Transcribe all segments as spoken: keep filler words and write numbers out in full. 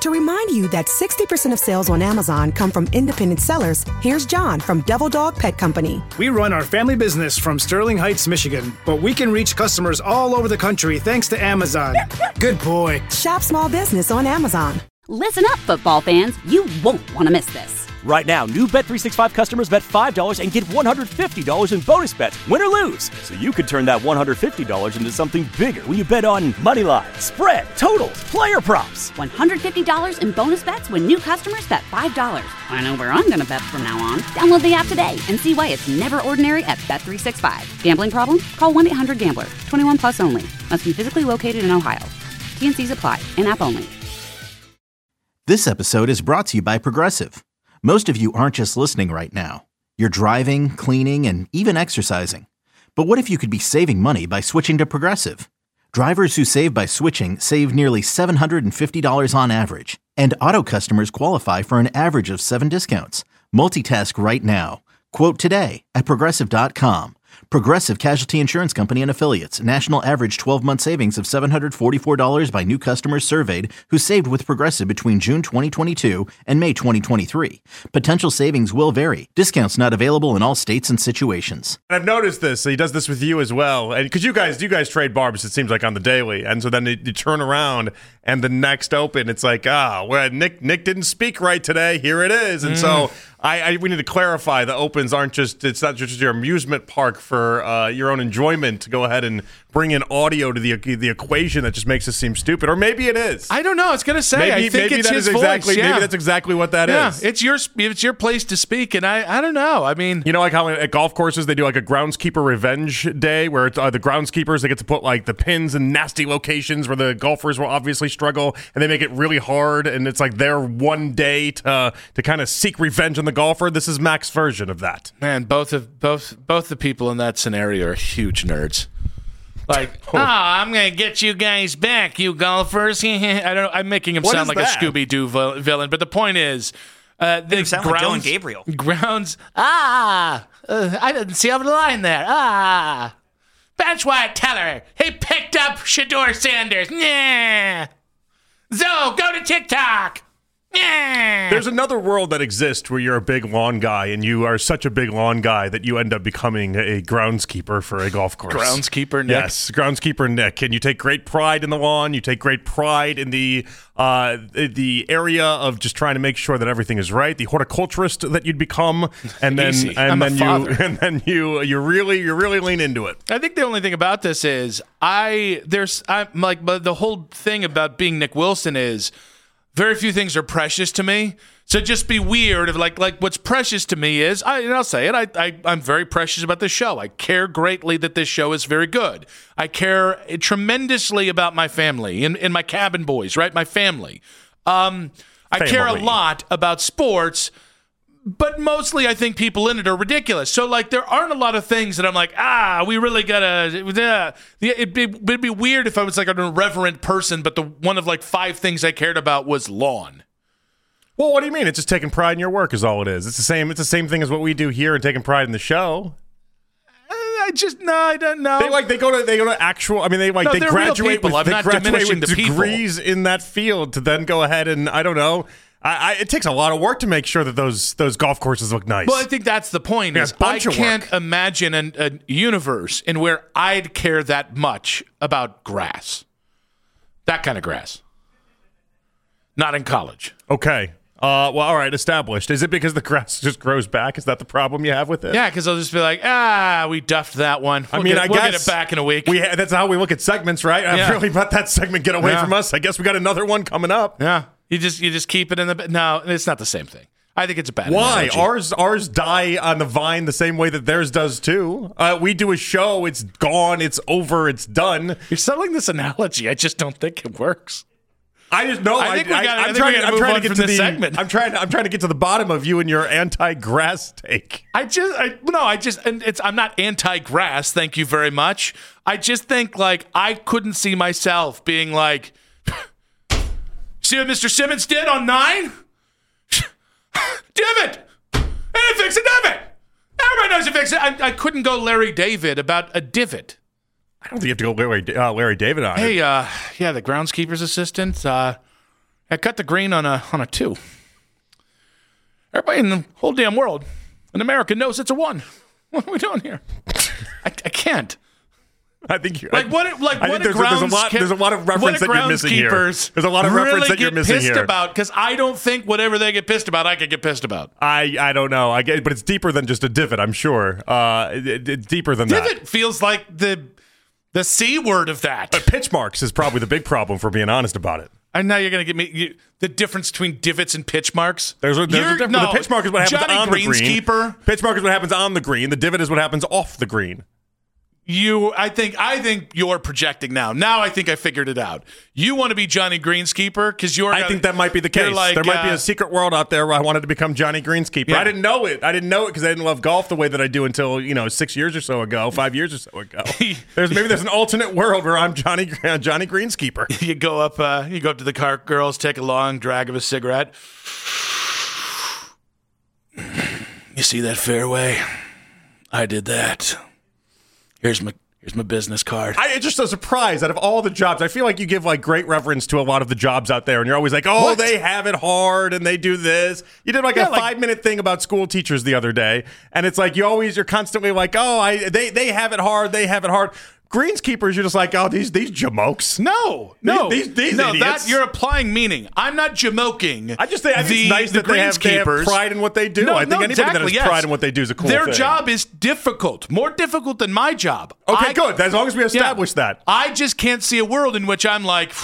To remind you that sixty percent of sales on Amazon come from independent sellers, here's John from Devil Dog Pet Company. We run our family business from Sterling Heights, Michigan, but we can reach customers all over the country thanks to Amazon. Good boy. Shop small business on Amazon. Listen up, football fans. You won't want to miss this. Right now, new Bet three sixty-five customers bet five dollars and get one hundred fifty dollars in bonus bets, win or lose. So you could turn that one hundred fifty dollars into something bigger when you bet on money line, spread, totals, player props. one hundred fifty dollars in bonus bets when new customers bet five dollars. I know where I'm going to bet from now on. Download the app today and see why it's never ordinary at Bet three sixty-five. Gambling problem? Call one eight hundred gambler. twenty-one plus only. Must be physically located in Ohio. T N Cs apply. In-app only. This episode is brought to you by Progressive. Most of you aren't just listening right now. You're driving, cleaning, and even exercising. But what if you could be saving money by switching to Progressive? Drivers who save by switching save nearly seven hundred fifty dollars on average. And auto customers qualify for an average of seven discounts. Multitask right now. Quote today at Progressive dot com. Progressive Casualty Insurance Company and Affiliates. National average twelve-month savings of seven hundred forty-four dollars by new customers surveyed who saved with Progressive between June twenty twenty-two and May twenty twenty-three. Potential savings will vary. Discounts not available in all states and situations. And I've noticed this. So he does this with you as well. And because you guys, you guys trade barbs, it seems like on the daily. And so then you, you turn around and the next open, it's like, ah, well, Nick Nick didn't speak right today. Here it is. And mm. so I, I we need to clarify the opens aren't just, it's not just your amusement park for uh, your own enjoyment to go ahead and bring in audio to the the equation that just makes us seem stupid. Or maybe it is. I don't know. It's going to say. Maybe, I think maybe it's that his is exactly, voice. Yeah. Maybe that's exactly what that yeah. is. It's your it's your place to speak, and I, I don't know. I mean, you know, like how at golf courses they do like a groundskeeper revenge day where it's uh, the groundskeepers, they get to put like the pins in nasty locations where the golfers will obviously struggle, and they make it really hard, and it's like their one day to to kind of seek revenge on the golfer. This is Mac's version of that. Man, both of both both the people in that scenario are huge nerds. Like, oh, I'm going to get you guys back, you golfers. I don't know. I'm making him what sound like that? a Scooby-Doo vil- villain. But the point is, uh, the you sound grounds, like Dylan Gabriel. Grounds, ah, uh, I didn't see over the line there. Ah, Bench Wyatt Teller. He picked up Shedeur Sanders. Yeah. Zoe, go to TikTok. Yeah. There's another world that exists where you're a big lawn guy and you are such a big lawn guy that you end up becoming a groundskeeper for a golf course. Groundskeeper Nick. Yes, groundskeeper Nick. And you take great pride in the lawn. You take great pride in the uh, the area of just trying to make sure that everything is right. The horticulturist that you'd become, and then Easy. and I'm then a you father. and then you you really you really lean into it. I think the only thing about this is I there's I'm like but the whole thing about being Nick Wilson is very few things are precious to me. So just be weird of like like what's precious to me is I and I'll say it I, I I'm very precious about this show. I care greatly that this show is very good. I care tremendously about my family and, and my cabin boys, right? My family. Um, I family. care a lot about sports. But mostly, I think people in it are ridiculous. So, like, there aren't a lot of things that I'm like, ah, we really gotta. Uh, it'd, be, it'd be weird if I was like an irreverent person, but the one of like five things I cared about was lawn. Well, what do you mean? It's just taking pride in your work is all it is. It's the same. It's the same thing as what we do here and taking pride in the show. I just no, I don't know. They like they go to they go to actual. I mean, they like no, they graduate with, I'm they not graduate diminishing with the degrees people. in that field to then go ahead and I don't know. I, I, it takes a lot of work to make sure that those those golf courses look nice. Well, I think that's the point. Yeah, is a bunch I of can't work. imagine an, a universe in where I'd care that much about grass. That kind of grass. Not in college. Okay. Uh, well, all right, established. Is it because the grass just grows back? Is that the problem you have with it? Yeah, because I'll just be like, ah, we duffed that one. We'll I mean, get, I we'll guess get it back in a week. We ha- that's how we look at segments, right? I've Yeah. really let that segment get away Yeah. from us. I guess we got another one coming up. Yeah, you just you just keep it in the. No, it's not the same thing. I think it's a bad. Why? analogy. Ours ours die on the vine the same way that theirs does too. Uh, we do a show, it's gone, it's over, it's done. You're selling this analogy. I just don't think it works. I just know. I think we I, gotta- I I'm think we trying. gotta I'm move trying on to get from to this the. segment. I'm trying. I'm trying to get to the bottom of you and your anti-grass take. I just I, no. I just and it's. I'm not anti-grass. Thank you very much. I just think like I couldn't see myself being like, see what Mister Simmons did on nine. Divot. And it fix a divot. Everybody knows to fix it. I, I couldn't go Larry David about a divot. I don't think you have to go Larry, uh, Larry David on Hey, it. uh, yeah, the groundskeeper's assistant. Uh, I cut the green on a on a two. Everybody in the whole damn world, in America, knows it's a one. What are we doing here? I, I can't. I think you like what? Like I what? Think there's, grounds there's a lot. There's a lot of reference that you're missing here. There's a lot of reference really that you're get missing pissed here. about because I don't think whatever they get pissed about, I could get pissed about. I I don't know. I get, but it's deeper than just a divot. I'm sure. Uh, it, it's deeper than divot that. Divot feels like the the C word of that. But pitch marks is probably the big problem. For being honest about it. And now you're going to give me you, the difference between divots and pitch marks. There's a, there's a difference. No, the pitch mark is what happens Johnny on the green. Greenskeeper. Pitch mark is what happens on the green. The divot is what happens off the green. You, I think, I think you're projecting now. Now I think I figured it out. You want to be Johnny Greenskeeper because you're. I gonna, think that might be the case. Like, there might uh, be a secret world out there where I wanted to become Johnny Greenskeeper. Yeah. I didn't know it. I didn't know it because I didn't love golf the way that I do until you know six years or so ago, five years or so ago. There's maybe there's an alternate world where I'm Johnny Johnny Greenskeeper. You go up, uh, you go up to the car girls, take a long drag of a cigarette. You see that fairway? I did that. Here's my. Here's my business card. I it's just a surprise out of all the jobs. I feel like you give like great reverence to a lot of the jobs out there, and you're always like, "Oh, what? They have it hard, and they do this." You did like yeah, a like, five minute thing about school teachers the other day, and it's like you always you're constantly like, "Oh, I they they have it hard, they have it hard." Greenskeepers, you're just like, oh, these these jamokes. No, no, these these, these no. idiots. That you're applying meaning. I'm not jamoking. I just think, I think the, it's nice the that they have, they have pride in what they do. No, I think no, anybody exactly, that has yes. pride in what they do is a cool Their thing. job is difficult, more difficult than my job. Okay, I, good. As long as we establish yeah, that. I just can't see a world in which I'm like,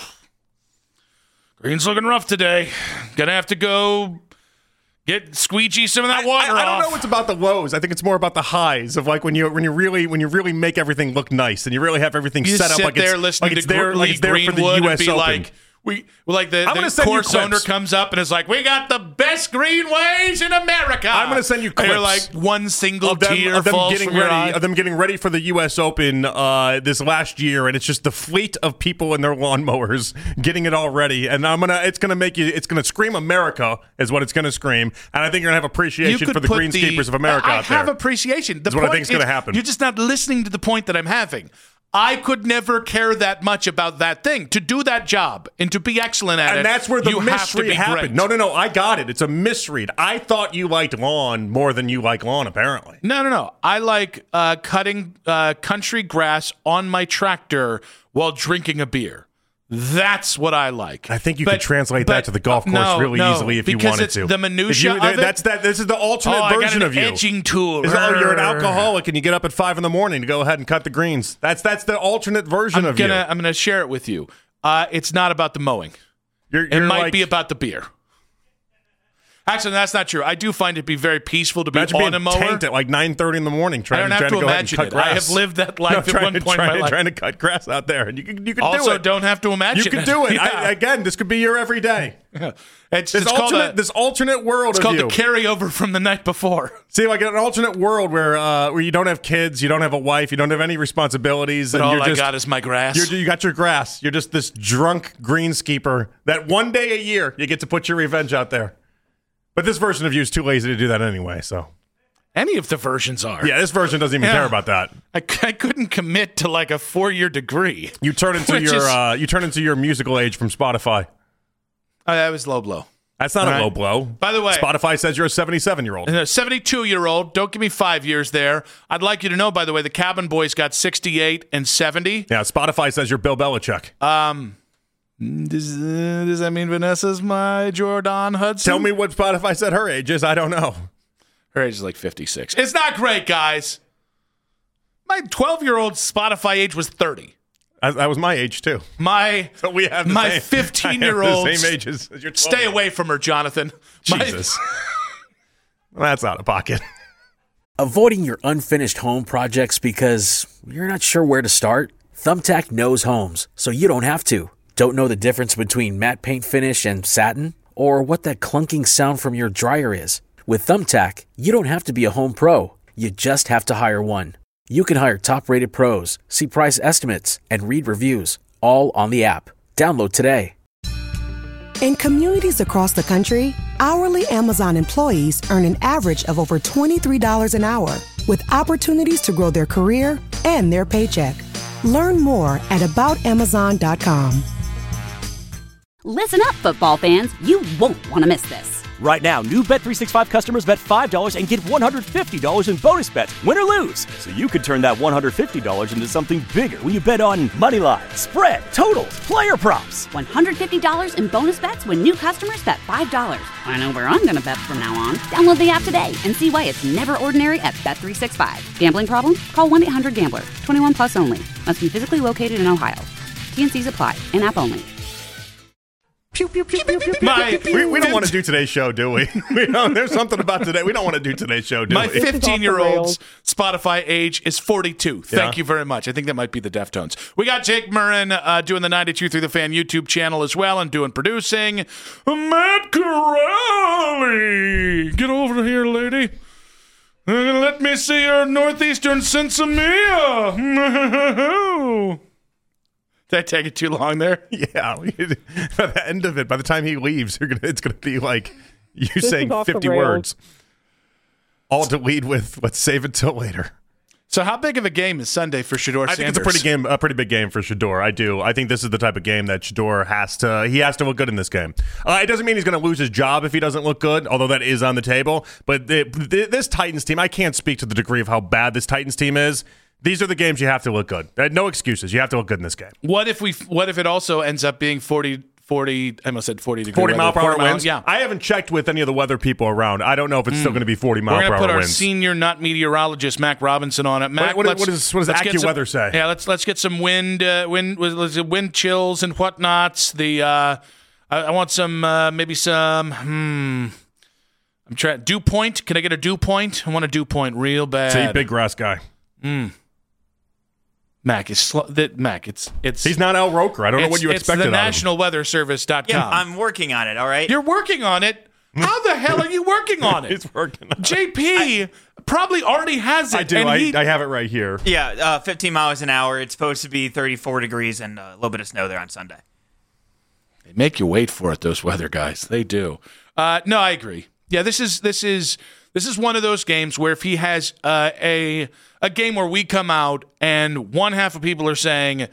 Green's looking rough today. Gonna have to go. Get squeegee some of that water I, I, I don't off. know what's about the lows. I think it's more about the highs of like when you when you really when you really make everything look nice and you really have everything you set up sit like there it's listening like it's to there Lee like it's there Greenwood for the U S and be Open. like we like the, I'm the course owner clips. comes up and is like, we got the best greenways in America. I'm going to send you clips. They're like one single of them, tear of them falls getting from your ready eye. of them getting ready for the U S Open uh, this last year, and it's just the fleet of people in their lawnmowers getting it all ready. And I'm gonna it's gonna make you it's gonna scream America is what it's gonna scream, and I think you're gonna have appreciation for the greenskeepers of America I out there. have appreciation. The That's what I point think is gonna happen. You're just not listening to the point that I'm having. I could never care that much about that thing. To do that job and to be excellent at and it, and that's where the you have to misread be happened. great. No, no, no. I got it. It's a misread. I thought you liked lawn more than you like lawn, apparently. No, no, no. I like uh, cutting uh, country grass on my tractor while drinking a beer. That's what I like. I think you but, could translate but, that to the golf course no, really no, easily if you because wanted it's to. The minutia you, of it. That's that. This is the alternate oh, version I got an of you. Edging tool. It's, oh, you're an alcoholic and you get up at five in the morning to go ahead and cut the greens. That's that's the alternate version I'm of gonna, you. I'm going to share it with you. Uh, it's not about the mowing. You're, it you're might like, be about the beer. Actually, that's not true. I do find it be very peaceful to be imagine on being a mower. tanked at like nine thirty in the morning trying, I don't have trying to to go imagine ahead and cut it. grass. I have lived that life no, at trying, one point trying, in my life. Trying to cut grass out there. And you can, you can also, do it. don't have to imagine You can it. do it. Yeah. I, again, this could be your everyday. It's, This it's called alternate, a, this alternate world it's of called you. the carryover from the night before. See, like an alternate world where uh, where you don't have kids, you don't have a wife, you don't have any responsibilities, But and all you're I just, got is my grass. You're, you got your grass. You're just this drunk greenskeeper that one day a year you get to put your revenge out there. But this version of you is too lazy to do that anyway. So any of the versions are. Yeah, this version doesn't even Yeah. care about that. I, I couldn't commit to like a four-year degree. You turn into Which your is- uh, you turn into your musical age from Spotify. Oh, that was low blow. That's not All a right. low blow. By the way- Spotify says you're a seventy-seven year old. And a seventy-two-year-old, don't give me five years there. I'd like you to know, by the way, the Cabin Boys got sixty-eight and seventy. Yeah, Spotify says you're Bill Belichick. Um, does, uh, does that mean Vanessa's my Jordan Hudson? Tell me what Spotify said her age is. I don't know. Her age is like fifty-six. It's not great, guys. My twelve-year-old Spotify age was thirty. I, that was my age too. My So we have the my same, fifteen-year-old. I have the same age as, as your Stay twelve-year-old. away from her, Jonathan. My- Jesus. That's out of pocket. Avoiding your unfinished home projects because you're not sure where to start? Thumbtack knows homes, so you don't have to. Don't know the difference between matte paint finish and satin? Or what that clunking sound from your dryer is? With Thumbtack, you don't have to be a home pro. You just have to hire one. You can hire top-rated pros, see price estimates, and read reviews, all on the app. Download today. In communities across the country, hourly Amazon employees earn an average of over twenty-three dollars an hour, with opportunities to grow their career and their paycheck. Learn more at about amazon dot com. Listen up, football fans. You won't want to miss this. Right now, new Bet three sixty-five customers bet five dollars and get one hundred fifty dollars in bonus bets, win or lose. So you could turn that one hundred fifty dollars into something bigger when you bet on money line, spread, totals, player props. one hundred fifty dollars in bonus bets when new customers bet five dollars. I know where I'm going to bet from now on. Download the app today and see why it's never ordinary at Bet three sixty-five. Gambling problem? Call one eight hundred gambler. twenty-one plus only. Must be physically located in Ohio. T N Cs apply. In-app only. Pew, pew, pew, pew, pew, pew, My, we, we don't want to do today's show, do we? we don't, there's something about today. We don't want to do today's show, do My we? My fifteen-year-old's Spotify age is forty-two. Thank yeah. you very much. I think that might be the Deftones. We got Jake Murrin uh, doing the ninety-two Through the Fan YouTube channel as well and doing producing. Matt Corrali! Get over here, lady. Uh, let me see your northeastern sensimilla. Did I take it too long there? Yeah. By the end of it, by the time he leaves, you're gonna, it's going to be like you this saying fifty words. All to lead with, let's save it till later. So how big of a game is Sunday for Shedeur I Sanders? think it's a pretty game, a pretty big game for Shedeur. I do. I think this is the type of game that Shedeur has to. He has to look good in this game. Uh, it doesn't mean he's going to lose his job if he doesn't look good, although that is on the table. But the, the, this Titans team, I can't speak to the degree of how bad this Titans team is. These are the games you have to look good. No excuses. You have to look good in this game. What if we? What if it also ends up being forty? forty, I almost said forty degree forty mile per hour winds? Yeah. I haven't checked with any of the weather people around. I don't know if it's mm. still going to be forty mile per hour winds. We're going to put our senior not meteorologist, Mac Robinson, on it. Mac, what, what, what, is, what does AccuWeather say? Yeah, let's let's get some wind uh, wind, wind chills and whatnots. The uh, I, I want some, uh, maybe some, hmm. I'm trying, dew point. Can I get a dew point? I want a dew point real bad. See, big grass guy. Hmm. Mac is slow. That Mac, it's it's. He's not Al Roker. I don't know what you expected. It's the national weather service dot com. Yeah, I'm working on it. All right. You're working on it. How the hell are you working on it? He's working on J P I, probably already has it. I do. And I, he, I have it right here. Yeah, uh, fifteen miles an hour. It's supposed to be thirty-four degrees and a little bit of snow there on Sunday. They make you wait for it. Those weather guys. They do. Uh, no, I agree. Yeah, this is this is this is one of those games where if he has uh, a a game where we come out and one half of people are saying,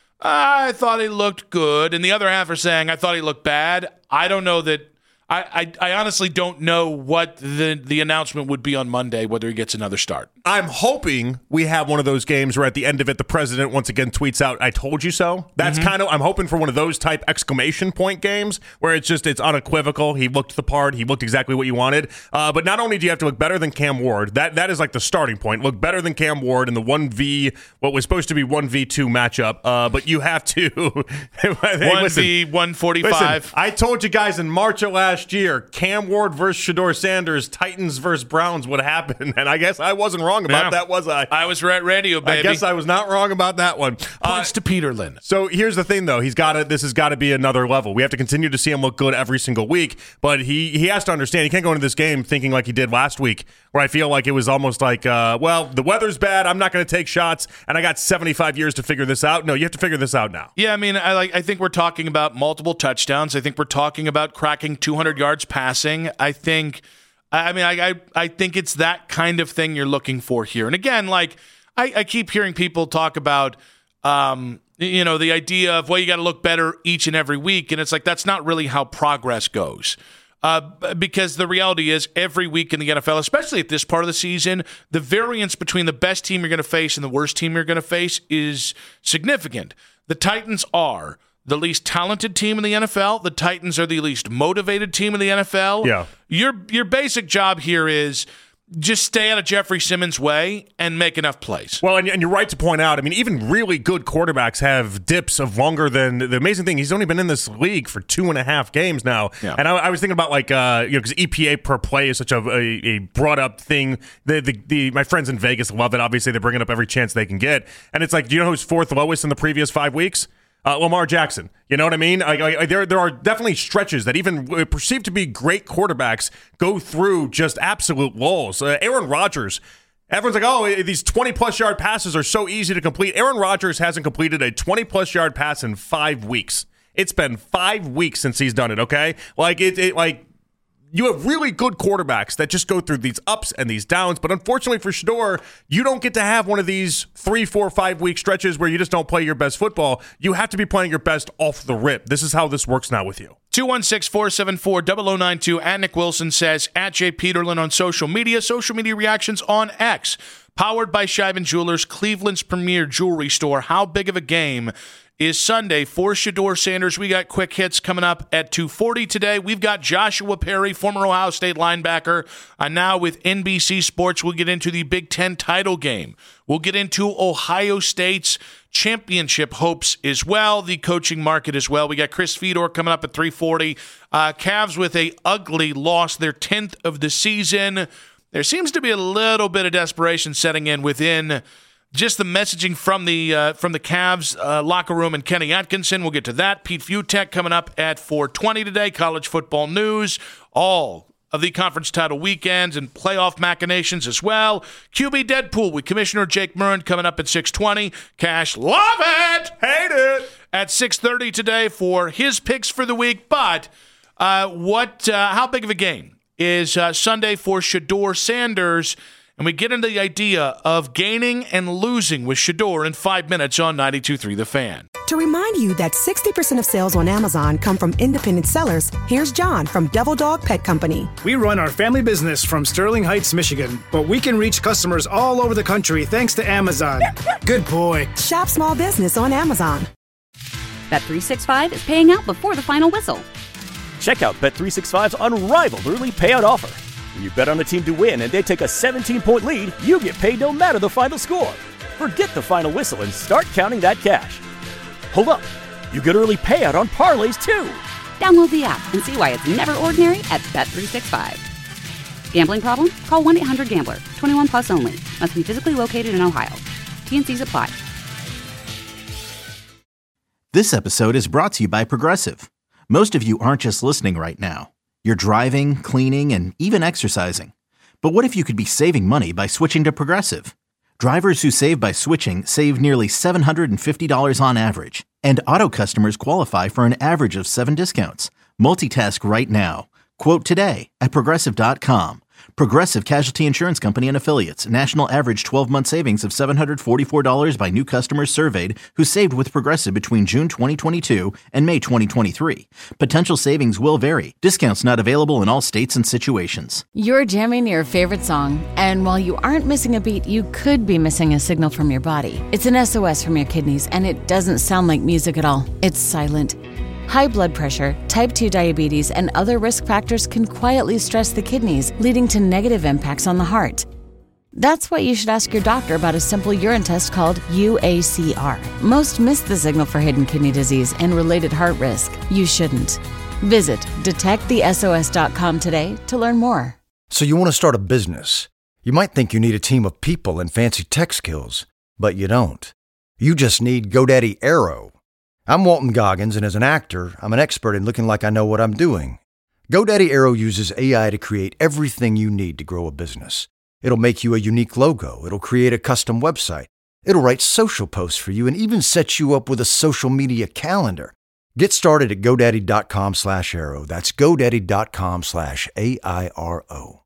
I thought he looked good, and the other half are saying, I thought he looked bad. I don't know that. I, I, I honestly don't know what the, the announcement would be on Monday, whether he gets another start. I'm hoping we have one of those games where at the end of it, the president once again tweets out, I told you so. That's mm-hmm. kind of, I'm hoping for one of those type exclamation point games where it's just, it's unequivocal. He looked the part. He looked exactly what you wanted. Uh, but not only do you have to look better than Cam Ward, that that is like the starting point. Look better than Cam Ward in the one v, what was supposed to be one v two matchup. Uh, but you have to. hey, one v one forty-five. Listen, I told you guys in March of last year, Cam Ward versus Shedeur Sanders, Titans versus Browns would happen. And I guess I wasn't wrong about yeah. that, was I? I was right radio, baby. I guess I was not wrong about that one. Points uh, to Peterlin. So here's the thing, though. He's got to. This has got to be another level. We have to continue to see him look good every single week. But he he has to understand he can't go into this game thinking like he did last week, where I feel like it was almost like, uh, well, the weather's bad. I'm not going to take shots, and I got seventy-five years to figure this out. No, you have to figure this out now. Yeah, I mean, I like. I think we're talking about multiple touchdowns. I think we're talking about cracking two hundred yards passing. I think. I mean, I, I I think it's that kind of thing you're looking for here. And again, like I, I keep hearing people talk about, um, you know, the idea of, well, you got to look better each and every week. And it's like, that's not really how progress goes. Uh, because the reality is every week in the N F L, especially at this part of the season, the variance between the best team you're going to face and the worst team you're going to face is significant. The Titans are the least talented team in the N F L. The Titans are the least motivated team in the N F L. Yeah. Your your basic job here is just stay out of Jeffrey Simmons' way and make enough plays. Well, and, and you're right to point out, I mean, even really good quarterbacks have dips of longer than the amazing thing. He's only been in this league for two and a half games now. Yeah. And I, I was thinking about like, uh, you know, because E P A per play is such a, a, a brought up thing. The, the, the, my friends in Vegas love it. Obviously, they're bringing up every chance they can get. And it's like, do you know who's fourth lowest in the previous five weeks? Uh, Lamar Jackson. You know what I mean? I, I, I, there, there are definitely stretches that even perceived to be great quarterbacks go through just absolute lulls. Uh, Aaron Rodgers, everyone's like, oh, these twenty-plus yard passes are so easy to complete. Aaron Rodgers hasn't completed a twenty-plus yard pass in five weeks. It's been five weeks since he's done it, okay? Like, it, it like... you have really good quarterbacks that just go through these ups and these downs. But unfortunately for Shedeur, you don't get to have one of these three, four, five week stretches where you just don't play your best football. You have to be playing your best off the rip. This is how this works now with you. two one six, four seven four, zero zero nine two. And Nick Wilson says, at Jay Peterlin on social media. Social media reactions on X. Powered by Scheiben Jewelers, Cleveland's premier jewelry store. How big of a game is Sunday for Shedeur Sanders? We got quick hits coming up at two forty today. We've got Joshua Perry, former Ohio State linebacker, and now with N B C Sports. We'll get into the Big Ten title game. We'll get into Ohio State's championship hopes as well, the coaching market as well. We got Chris Fedor coming up at three forty. Uh, Cavs with a ugly loss, their tenth of the season. There seems to be a little bit of desperation setting in within just the messaging from the uh, from the Cavs uh, locker room and Kenny Atkinson. We'll get to that. Pete Futek coming up at four twenty today. College football news. All of the conference title weekends and playoff machinations as well. Q B Deadpool with Commissioner Jake Murren coming up at six twenty. Cash, love it! Hate it! At six thirty today for his picks for the week. But uh, what? Uh, how big of a game is uh, Sunday for Shedeur Sanders? And we get into the idea of gaining and losing with Shedeur in five minutes on ninety-two point three The Fan. To remind you that sixty percent of sales on Amazon come from independent sellers, here's John from Devil Dog Pet Company. We run our family business from Sterling Heights, Michigan, but we can reach customers all over the country thanks to Amazon. Good boy. Shop small business on Amazon. Bet three sixty-five is paying out before the final whistle. Check out Bet three sixty-five's unrivaled early payout offer. When you bet on a team to win and they take a seventeen-point lead, you get paid no matter the final score. Forget the final whistle and start counting that cash. Hold up. You get early payout on parlays, too. Download the app and see why it's never ordinary at Bet three sixty-five. Gambling problem? Call one eight hundred gambler. twenty-one plus only. Must be physically located in Ohio. T and C's apply. This episode is brought to you by Progressive. Most of you aren't just listening right now. You're driving, cleaning, and even exercising. But what if you could be saving money by switching to Progressive? Drivers who save by switching save nearly seven hundred fifty dollars on average. And auto customers qualify for an average of seven discounts. Multitask right now. Quote today at Progressive dot com. Progressive Casualty Insurance Company and Affiliates. National average twelve-month savings of seven hundred forty-four dollars by new customers surveyed who saved with Progressive between June twenty twenty-two and May twenty twenty-three. Potential savings will vary. Discounts not available in all states and situations. You're jamming your favorite song, and while you aren't missing a beat, you could be missing a signal from your body. It's an S O S from your kidneys, and it doesn't sound like music at all. It's silent. High blood pressure, type two diabetes, and other risk factors can quietly stress the kidneys, leading to negative impacts on the heart. That's why you should ask your doctor about a simple urine test called U A C R. Most miss the signal for hidden kidney disease and related heart risk. You shouldn't. Visit detect the S O S dot com today to learn more. So you want to start a business. You might think you need a team of people and fancy tech skills, but you don't. You just need GoDaddy Aero. I'm Walton Goggins, and as an actor, I'm an expert in looking like I know what I'm doing. GoDaddy Aero uses A I to create everything you need to grow a business. It'll make you a unique logo. It'll create a custom website. It'll write social posts for you and even set you up with a social media calendar. Get started at GoDaddy dot com slash Aero. That's GoDaddy dot com slash A I R O.